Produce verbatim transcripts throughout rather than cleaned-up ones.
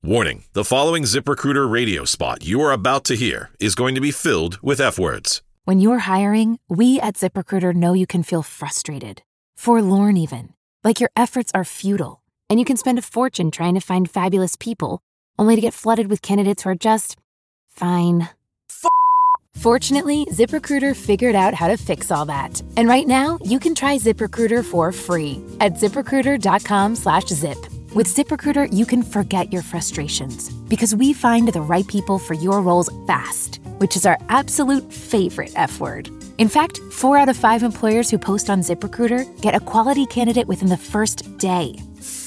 Warning, the following ZipRecruiter radio spot you are about to hear is going to be filled with F-words. When you're hiring, we at ZipRecruiter know you can feel frustrated, forlorn even, like your efforts are futile, and you can spend a fortune trying to find fabulous people, only to get flooded with candidates who are just fine. F- Fortunately, ZipRecruiter figured out how to fix all that. And right now, you can try ZipRecruiter for free at ZipRecruiter.com slash zip. With ZipRecruiter, you can forget your frustrations because we find the right people for your roles fast, which is our absolute favorite F word. In fact, four out of five employers who post on ZipRecruiter get a quality candidate within the first day.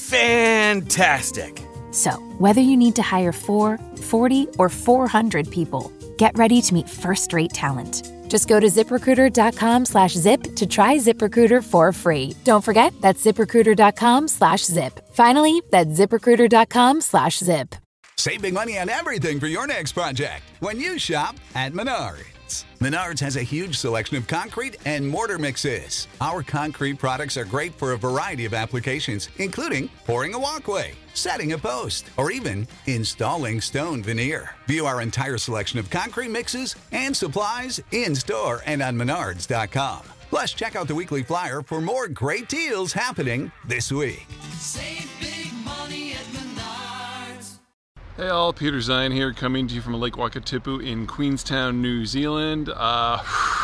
Fantastic. So, whether you need to hire four, forty, or four hundred people, get ready to meet first-rate talent. Just go to ZipRecruiter.com slash zip to try ZipRecruiter for free. Don't forget, that's ZipRecruiter.com slash zip. Finally, that's ZipRecruiter.com slash zip. Save big money on everything for your next project when you shop at Menards. Menards has a huge selection of concrete and mortar mixes. Our concrete products are great for a variety of applications, including pouring a walkway, setting a post, or even installing stone veneer. View our entire selection of concrete mixes and supplies in-store and on menards dot com. Plus, check out the weekly flyer for more great deals happening this week. Save big money at Menards. Hey all, Peter Zion here, coming to you from Lake Wakatipu in Queenstown, New Zealand. Uh,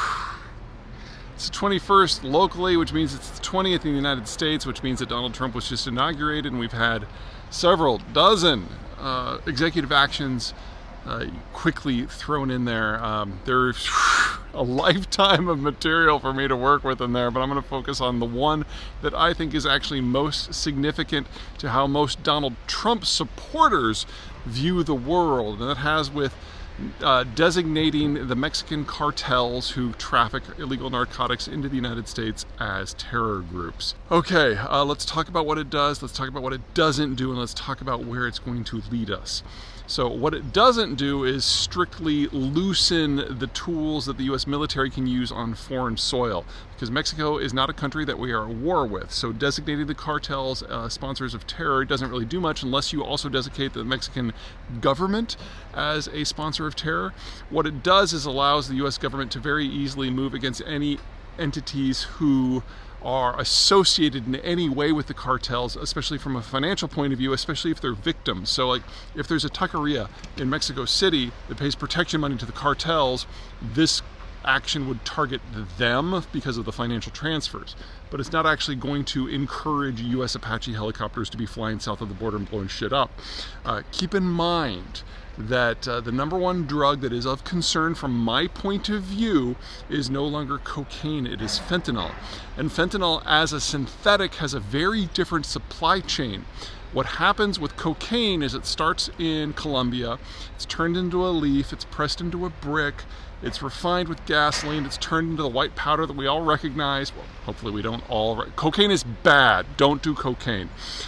it's the twenty-first locally, which means it's the twentieth in the United States, which means that Donald Trump was just inaugurated, and we've had several dozen uh, executive actions uh, quickly thrown in there. Um, there's a lifetime of material for me to work with in there, but I'm going to focus on the one that I think is actually most significant to how most Donald Trump supporters view the world, and that has with uh, designating the Mexican cartels who traffic illegal narcotics into the United States as terror groups. Okay, uh, let's talk about what it does, let's talk about what it doesn't do, and let's talk about where it's going to lead us. So what it doesn't do is strictly loosen the tools that the U S military can use on foreign soil, because Mexico is not a country that we are at war with. So designating the cartels uh, sponsors of terror doesn't really do much unless you also designate the Mexican government as a sponsor of terror. What it does is allows the U S government to very easily move against any entities who are associated in any way with the cartels, especially from a financial point of view, especially if they're victims. So like if there's a taqueria in Mexico City that pays protection money to the cartels, this action would target them because of the financial transfers. But it's not actually going to encourage U S Apache helicopters to be flying south of the border and blowing shit up. Uh, keep in mind that uh, the number one drug that is of concern from my point of view is no longer cocaine, it is fentanyl. And fentanyl as a synthetic has a very different supply chain. What happens with cocaine is it starts in Colombia, it's turned into a leaf, it's pressed into a brick, it's refined with gasoline, it's turned into the white powder that we all recognize. Well, hopefully we don't all. Re- cocaine is bad, don't do cocaine.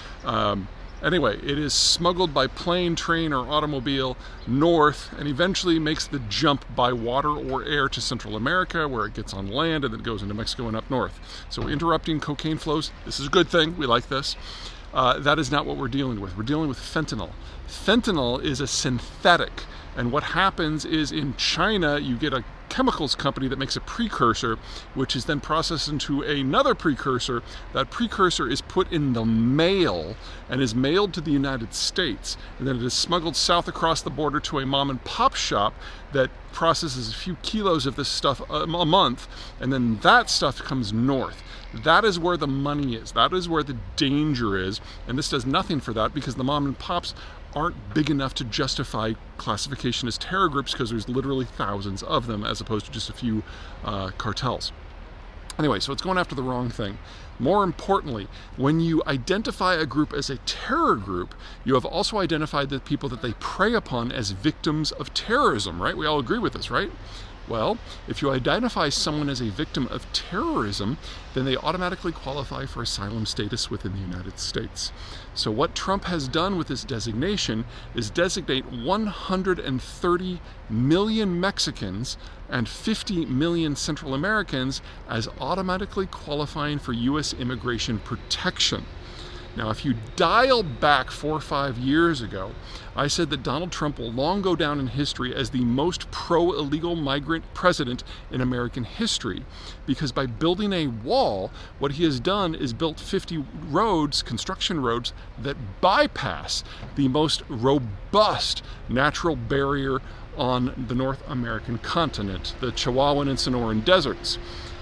Um, Anyway, it is smuggled by plane, train, or automobile north and eventually makes the jump by water or air to Central America, where it gets on land and then goes into Mexico and up north. So interrupting cocaine flows, this is a good thing, we like this. Uh, that is not what we're dealing with. We're dealing with fentanyl. Fentanyl is a synthetic, and what happens is in China you get a chemicals company that makes a precursor, which is then processed into another precursor. That precursor is put in the mail and is mailed to the United States, and then it is smuggled south across the border to a mom and pop shop that processes a few kilos of this stuff a, a month, and then that stuff comes north. That is where the money is. That is where the danger is, and this does nothing for that because the mom and pops aren't big enough to justify classification as terror groups because there's literally thousands of them as opposed to just a few uh, cartels. Anyway, so it's going after the wrong thing. More importantly, when you identify a group as a terror group, you have also identified the people that they prey upon as victims of terrorism, right? We all agree with this, right? Well, if you identify someone as a victim of terrorism, then they automatically qualify for asylum status within the United States. So what Trump has done with this designation is designate one hundred thirty million Mexicans and fifty million Central Americans as automatically qualifying for U S immigration protection. Now, if you dial back four or five years ago, I said that Donald Trump will long go down in history as the most pro-illegal migrant president in American history, because by building a wall, what he has done is built fifty roads, construction roads, that bypass the most robust natural barrier on the North American continent, the Chihuahuan and Sonoran deserts.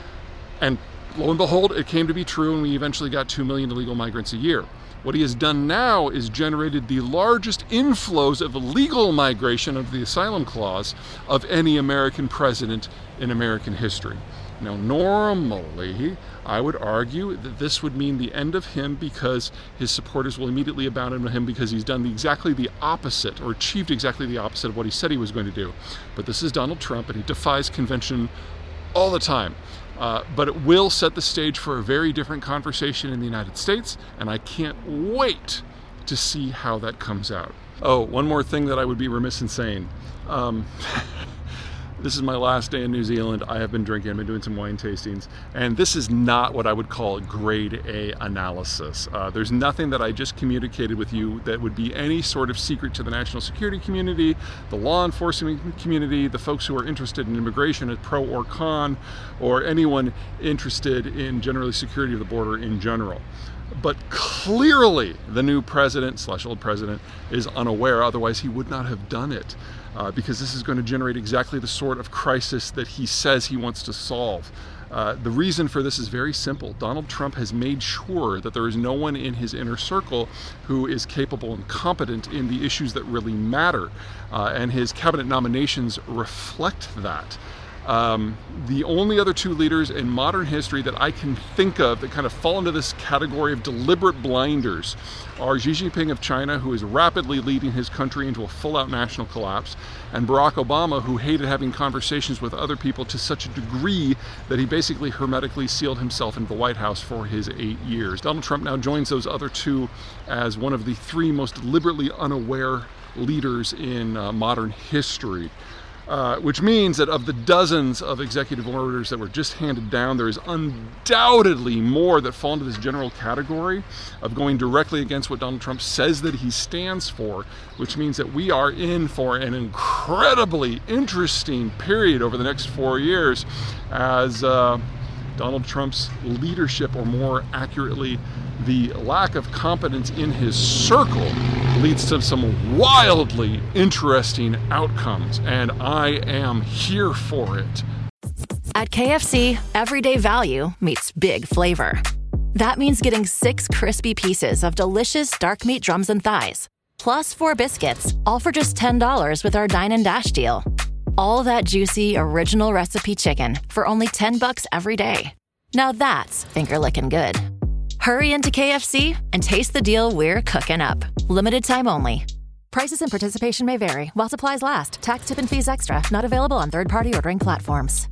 And lo and behold, it came to be true, and we eventually got two million illegal migrants a year. What he has done now is generated the largest inflows of illegal migration under the asylum clause of any American president in American history. Now, normally, I would argue that this would mean the end of him, because his supporters will immediately abandon him because he's done the, exactly the opposite, or achieved exactly the opposite of what he said he was going to do. But this is Donald Trump, and he defies convention all the time. Uh, but it will set the stage for a very different conversation in the United States, and I can't wait to see how that comes out. Oh, one more thing that I would be remiss in saying. Um, This is my last day in New Zealand. I have been drinking, I've been doing some wine tastings, and this is not what I would call grade A analysis. Uh, there's nothing that I just communicated with you that would be any sort of secret to the national security community, the law enforcement community, the folks who are interested in immigration, pro or con, or anyone interested in generally security of the border in general. But clearly the new president slash old president is unaware, otherwise he would not have done it. Uh, because this is going to generate exactly the sort of crisis that he says he wants to solve. Uh, the reason for this is very simple. Donald Trump has made sure that there is no one in his inner circle who is capable and competent in the issues that really matter. Uh, and his cabinet nominations reflect that. Um, the only other two leaders in modern history that I can think of that kind of fall into this category of deliberate blinders are Xi Jinping of China, who is rapidly leading his country into a full-out national collapse, and Barack Obama, who hated having conversations with other people to such a degree that he basically hermetically sealed himself in the White House for his eight years. Donald Trump now joins those other two as one of the three most deliberately unaware leaders in uh, modern history. Uh, which means that of the dozens of executive orders that were just handed down, there is undoubtedly more that fall into this general category of going directly against what Donald Trump says that he stands for, which means that we are in for an incredibly interesting period over the next four years as uh, Donald Trump's leadership, or more accurately, the lack of competence in his circle, leads to some wildly interesting outcomes, and I am here for it. At K F C, everyday value meets big flavor. That means getting six crispy pieces of delicious dark meat drums and thighs, plus four biscuits, all for just ten dollars with our Dine and Dash deal. All that juicy, original recipe chicken for only ten bucks every day. Now that's finger-licking good. Hurry into K F C and taste the deal we're cooking up. Limited time only. Prices and participation may vary while supplies last. Tax, tip, and fees extra. Not available on third-party ordering platforms.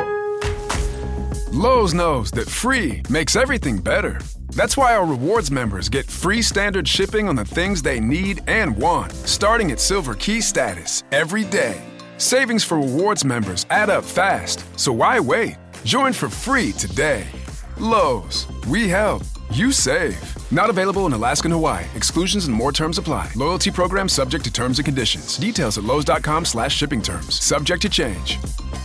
Lowe's knows that free makes everything better. That's why our rewards members get free standard shipping on the things they need and want, starting at Silver Key status every day. Savings for rewards members add up fast, so why wait? Join for free today. Lowe's, we help. You save. Not available in Alaska and Hawaii. Exclusions and more terms apply. Loyalty program subject to terms and conditions. Details at lowes.com slash shipping terms. Subject to change.